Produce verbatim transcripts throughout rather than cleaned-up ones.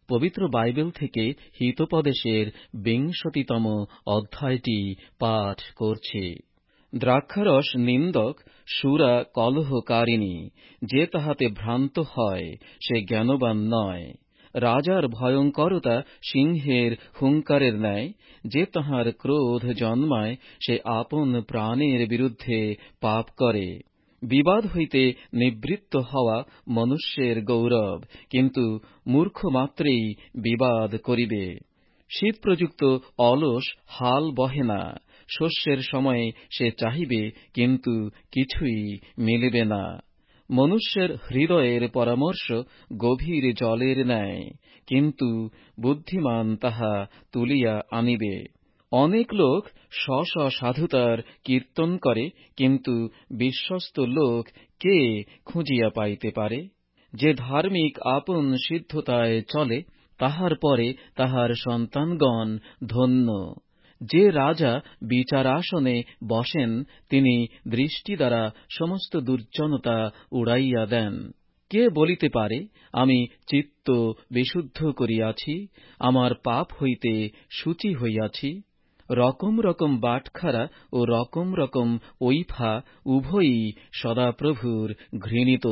পবিত্র বাইবেল থেকে হিতোপদেশের বিংশতিতম অধ্যায়টি পাঠ করছি। দ্রাক্ষারস নিন্দক সুরা কলহকারিণী, যে তাহাতে ভ্রান্ত হয় সে জ্ঞানবান নয়। রাজার ভয়ঙ্করতা সিংহের হুঙ্কারের ন্যায়, যে তাহার ক্রোধ জন্মায় সে আপন প্রাণের বিরুদ্ধে পাপ করে। বিবাদ হইতে নিবৃত্ত হওয়া মনুষ্যের গৌরব, কিন্তু মূর্খ মাত্রেই বিবাদ করিবে। শীতপ্রযুক্ত অলস হাল বহে না, শস্যের সময়ে সে চাহিবে, কিন্তু কিছুই মিলিবে না। মনুষ্যের হৃদয়ের পরামর্শ গভীর জলের ন্যায়, কিন্তু বুদ্ধিমান তাহা তুলিয়া আনিবে। অনেক লোক স্ব স্ব সাধুতার কীর্তন করে, কিন্তু বিশ্বস্ত লোক কে খুঁজিয়া পাইতে পারে? যে ধার্মিক আপন সিদ্ধতায় চলে, তাহার পরে তাহার সন্তানগণ ধন্য। যে রাজা বিচারাসনে বসেন, তিনি দৃষ্টি দ্বারা সমস্ত দুর্জনতা উড়াইয়া দেন। কে বলিতে পারে, আমি চিত্ত বিশুদ্ধ করিয়াছি, আমার পাপ হইতে শুচি হইয়াছি? রকম রকম বাটখারা ও রকম রকম ঐফা উভয়ই সদাপ্রভুর ঘৃণিত।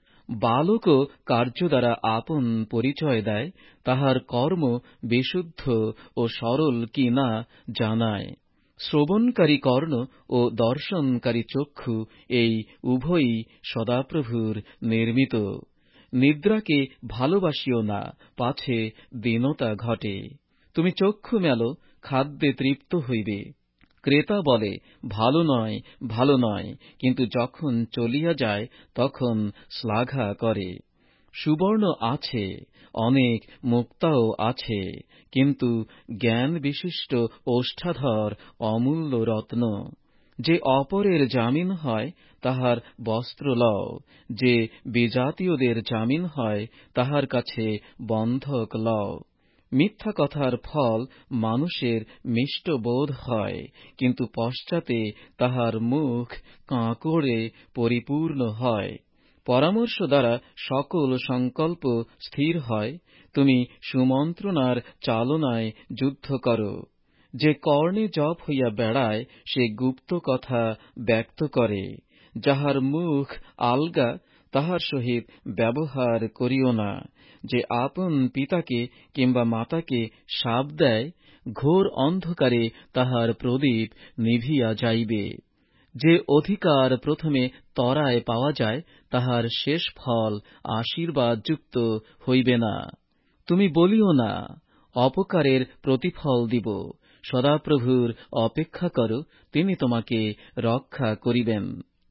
বালকও কার্য দ্বারা আপন পরিচয় দেয়, তাহার কর্ম বিশুদ্ধ ও সরল কি না জানায়। শ্রবণকারী কর্ণ ও দর্শনকারী চক্ষু, এই উভয়ই সদাপ্রভুর নির্মিত। নিদ্রাকে ভালোবাসিও না, পাছে দীনতা ঘটে। তুমি চক্ষু মেলো, খাদ্যে তৃপ্ত হইবে। ক্রেতা বলে, ভালো নয়, ভালো নয়, কিন্তু যখন চলিয়া যায় তখন শ্লাঘা করে। সুবর্ণ আছে, অনেক মুক্তাও আছে, কিন্তু জ্ঞান বিশিষ্ট ওষ্ঠাধর অমূল্য রত্ন। যে অপরের জামিন হয়, তাহার বস্ত্র লও, যে বিজাতীয়দের জামিন হয়, তাহার কাছে বন্ধক লও। মিথ্যা কথার ফল মানুষের মিষ্ট বোধ হয়, কিন্তু পশ্চাতে তাহার মুখ কাঁকড়ে পরিপূর্ণ হয়। পরামর্শ দ্বারা সকল সংকল্প স্থির হয়, তুমি সুমন্ত্রণার চালনায় যুদ্ধ করো। যে কর্ণে জপ হইয়া বেড়ায়, সে গুপ্ত কথা ব্যক্ত করে। যাহার মুখ আলগা, তাহার সহিত ব্যবহার করিও না। যে আপন পিতাকে কিংবা মাতাকে শাপ দেয়, ঘোর অন্ধকারে তাহার প্রদীপ নিভিয়া যাইবে। যে অধিকার প্রথমে ত্বরায় পাওয়া যায়, তাহার শেষ ফল আশীর্বাদযুক্ত হইবে না। তুমি বলিও না, অপকারের প্রতিফল দিব। সদাপ্রভুর অপেক্ষা করো, তিনি তোমাকে রক্ষা করিবেন।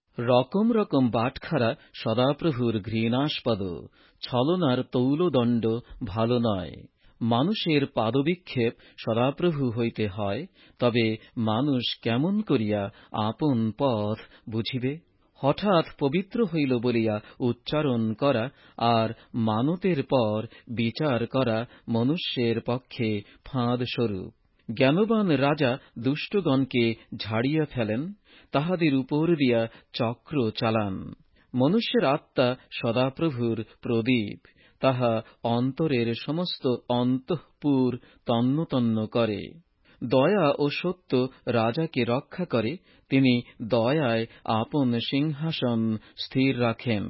রকম রকম বাটখারা সদাপ্রভুর ঘৃণাস্পদ, ছলনার তৌলদণ্ড ভালো নয়। মানুষের পাদবিক্ষেপ সদাপ্রভু হইতে হয়, তবে মানুষ কেমন করিয়া আপন পথ বুঝিবে? হঠাৎ পবিত্র হইল বলিয়া উচ্চারণ করা আর মানতের পর বিচার করা মনুষ্যের পক্ষে ফাঁদ স্বরূপ। জ্ঞানবান রাজা দুষ্টগণকে ঝাড়িয়া ফেলেন, তাহাদের উপর দিয়া চক্র চালান। মনুষ্যের আত্মা সদাপ্রভুর প্রদীপ, তাহা অন্তরের সমস্ত অন্তঃপুর তন্ন তন্ন করে। দয়া ও সত্য রাজাকে রক্ষা করে, তিনি দয়ায় আপন সিংহাসন স্থির রাখেন।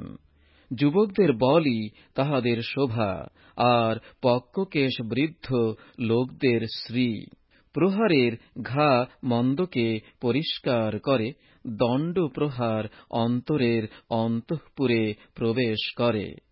যুবকদের বলই তাহাদের শোভা, আর পক্ককেশ বৃদ্ধ লোকদের শ্রী। প্রহারের ঘা মন্দকে পরিষ্কার করে, দণ্ড প্রহার অন্তরের অন্তঃপুরে প্রবেশ করে।